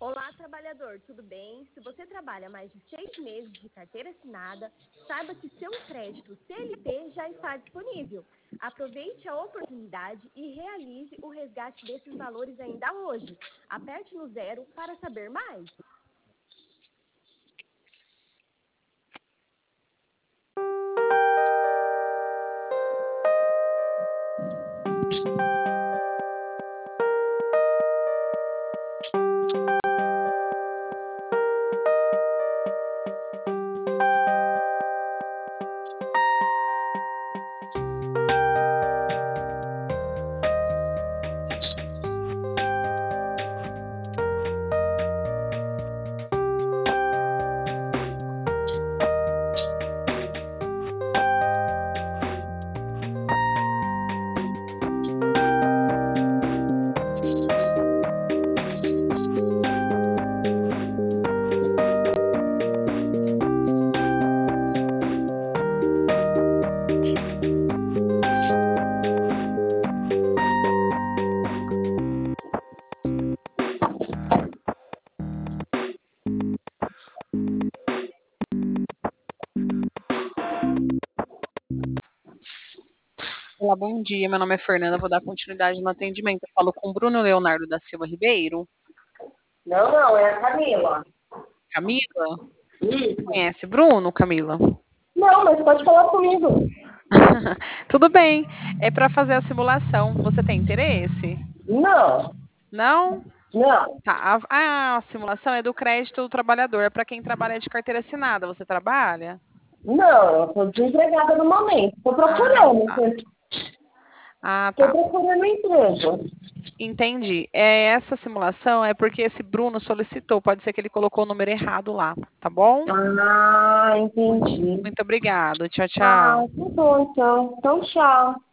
Olá, trabalhador, tudo bem? Se você trabalha mais de 6 meses de carteira assinada, saiba que seu crédito CLT já está disponível. Aproveite a oportunidade e realize o resgate desses valores ainda hoje. Aperte no 0 para saber mais. Olá, bom dia. Meu nome é Fernanda. Vou dar continuidade no atendimento. Eu falo com o Bruno Leonardo da Silva Ribeiro. Não, é a Camila. Camila? Isso. Conhece Bruno, Camila? Não, mas pode falar comigo. Tudo bem. É para fazer a simulação. Você tem interesse? Não, Não? não, Tá. A simulação é do crédito do trabalhador. É para quem trabalha de carteira assinada. Você trabalha? não, eu estou desempregada no momento. Estou Ah, procurando, tá. Ah, estou tá. procurando emprego. Entendi. Essa simulação é porque esse Bruno solicitou. Pode ser que ele colocou o número errado lá, tá bom? Ah, entendi. Muito obrigada. Tchau, Ah, tchau. tá bom então. Então, tchau.